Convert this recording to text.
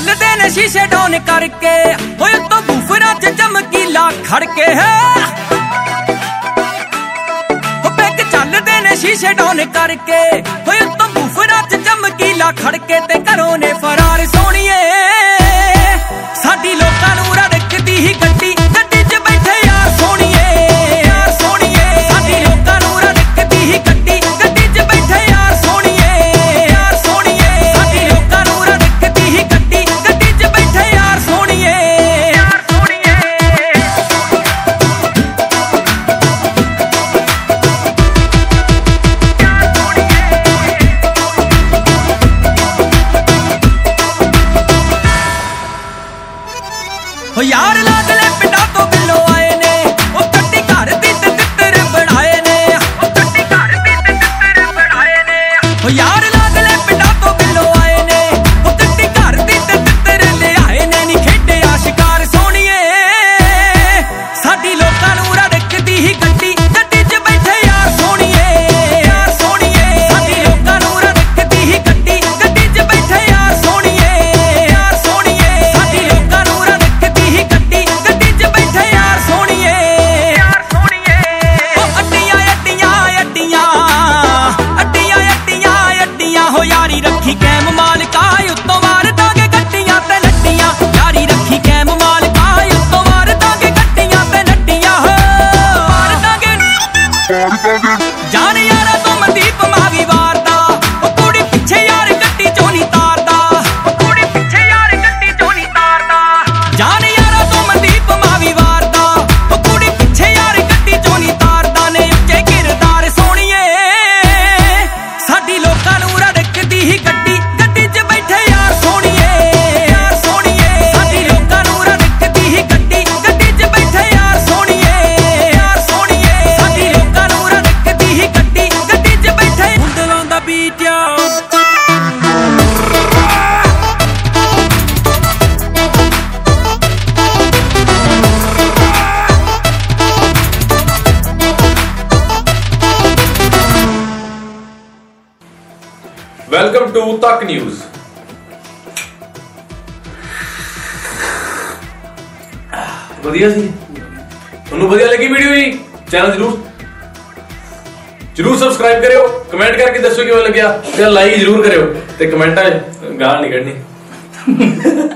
ਚੱਲਦੇ ਨੇ ਸ਼ੀਸ਼ੇ ਡਾਊਨ ਕਰਕੇ ਹੋਏ ਤੋਂ ਬੂਫਰਾਂ 'ਚ ਚਮਕੀਲਾ ਖੜਕੇ ਹੈ ਹੋ ਪੈਗ ਚੱਲਦੇ ਨੇ ਸ਼ੀਸ਼ੇ ਡਾਊਨ ਕਰਕੇ ਹੋਏ ਤੋਂ ਬੂਫਰਾਂ 'ਚ ਚਮਕੀਲਾ ਖੜਕੇ ਤੇ ਘਰੋਂ ਨੇ ਫਰਾਰ ਸੋਹਣੀਏ ਸਾਡੀ ਲੋਕਾਂ ਨੂੰ ਰੜਕਦੀ ਹੀ ਗੱਡੀ ਗੱਡੀ 'ਚ ਬੈਠੇ ਯਾਰ ਸੋਹਣੀਏ ਯਾਰ ਸੋਹਣੀਏ ਸਾਡੀ ਲੋਕਾਂ ਨੂੰ ਰੜਕਦੀ ਹੀ ਗੱਡੀ ਗੱਡੀ 'ਚ ਬੈਠੇ ਯਾਰ ਸੋਹਣੀਏ ਯਾਰ ਸੋਹਣੀਏ ਸਾਡੀ ਲੋਕਾਂ ਨੂੰ ਰੜਕਦੀ ਹੀ ਗੱਡੀ ਗੱਡੀ 'ਚ ਬੈਠੇ ਯਾਰ ਸੋਹਣੀਏ ਯਾਰ ਸੋਹਣੀਏ ਹੋ ਯਾਰ ਲਾਗਲੇ ਪਿੰਡਾਂ ਤੋਂ ਬਿੱਲੋ ਆਏ ਨੇ ਉਹ ਕੱਟੀ ਘਰ ਦੀ ਤੇ ਤਿੱਤਰ ਬਣਾਏ ਨੇ ਉਹ ਕੱਟੀ ਘਰ ਦੀ ਤੇ ਤਿੱਤਰ ਬਣਾਏ ਨੇ ਹੋ ਯਾਰ ਲਾਗਲੇ ਪਿੰਡਾਂ ਤੋਂ ਬਿੱਲੋ ਆਏ ਨੇ ਉਹ ਕੱਟੀ ਘਰ ਦੀ ਤੇ ਤਿੱਤਰ ਲਿਆਏ ਨੇ ਨੀ ਖੇਡਿਆ ਸ਼ਿਕਾਰ ਸੋਹਣੀਏ ਸਾਡੀ ਲੋਕਾਂ ਨੂੰ ਰੜਕਦੀ ਹੀ ਗੱਡੀ ਗੱਡੀ 'ਚ ਬੈਠੇ ਯਾਰ ਸੋਹਣੀਏ ਯਾਰ ਸੋਹਣੀਏ ਸਾਡੀ ਲੋਕਾਂ ਨੂੰ ਰੜਕਦੀ ਹੀ ਗੱਡੀ ਗੱਡੀ 'ਚ ਬੈਠੇ ਯਾਰ ਸੋਹਣੀਏ ਯਾਰ ਸੋਹਣੀਏ ਸਾਡੀ ਲੋਕਾਂ ਨੂੰ ਰੜਕਦੀ ਹੀ ਗੱਡੀ ਗੱਡੀ 'ਚ ਬੈਠੇ ਯਾਰ ਸੋਹਣੀਏ ਯਾਰ ਸੋਹਣੀਏ ਉਹ ਅੱਡੀਆਂ ਅੱਡੀਆਂ ਅੱਡੀਆਂ ਅੱਡੀਆਂ ਅੱਡੀਆਂ ਅੱਡੀਆਂ ਹੋ ਯਾਰੀ ਰੱਖੀ ਕੈਮ ਮਾਲਕਾ ਉੱਤੋਂ ਮਾਰ ਦਾਂਗੇ ਗੱਡੀਆਂ ਤੇ ਲੱਡੀਆਂ ਯਾਰੀ ਰੱਖੀ ਕੈਮ ਮਾਲਕਾ ਉੱਤੋਂ ਮਾਰ ਦਾਂਗੇ ਗੱਡੀਆਂ ਤੇ ਲੱਡੀਆਂ ਹੋ ਮਾਰ ਦਾਂਗੇ ਜਾਨ ਯਾਰਾ ਤੋਂ ਮਨਦੀਪ ਮਾਵੀ ਵਾਰਦਾ ਉਹ ਕੁੜੀ ਪਿੱਛੇ ਯਾਰ ਗੱਡੀ ਚੋਂ ਨਹੀਂ ਤਾਰਦਾ ਉਹ ਕੁੜੀ ਪਿੱਛੇ ਯਾਰ ਗੱਡੀ ਚੋਂ ਨਹੀਂ ਤਾਰਦਾ ਜਾਨ ਯਾਰਾ ਤੋਂ ਮਨਦੀਪ ਮਾਵੀ ਵਾਰਦਾ ਉਹ ਕੁੜੀ ਪਿੱਛੇ ਯਾਰ ਗੱਡੀ ਚੋਂ ਨਹੀਂ ਤਾਰਦਾ ਨੇ ਉੱਚੇ ਕਿਰਦਾਰ ਸੋਹਣੀਏ ਸਾਡੀ ਲੋਕਾਂ ਨੂੰ ਰੜਕਦੀ ਹੀ ਗੱਡੀ ਗੱਡੀ 'ਚ ਬੈਠੇ ਯਾਰ ਸੋਹਣੀਏ ਯਾਰ ਸੋਹਣੀਏ ਸਾਡੀ ਲੋਕਾਂ ਨੂੰ ਰੜਕਦੀ ਹੀ ਗੱਡੀ ਗੱਡੀ 'ਚ ਬੈਠੇ ਯਾਰ ਸੋਹਣੀਏ ਯਾਰ ਸੋਹਣੀਏ ਸਾਡੀ ਲੋਕਾਂ ਨੂੰ ਰੜਕਦੀ ਹੀ ਗੱਡੀ ਗੱਡੀ 'ਚ ਬੈਠੇ ਹੁੰਦਲਾਂ ਦਾ beat welcome to Tak news. ਵਧੀਆ ਸੀ, ਤੁਹਾਨੂੰ ਵਧੀਆ ਲੱਗੀ ਵੀਡੀਓ ਜੀ? ਚੈਨਲ ਜਰੂਰ ਸਬਸਕ੍ਰਾਈਬ ਕਰਿਓ, ਕਮੈਂਟ ਕਰਕੇ ਦੱਸੋ ਕਿਵੇਂ ਲੱਗਿਆ ਤੇ ਲਾਈਕ ਜਰੂਰ ਕਰਿਓ ਤੇ ਕਮੈਂਟਾਂ 'ਚ ਗਾਲ ਨਹੀਂ ਕੱਢਣੀ।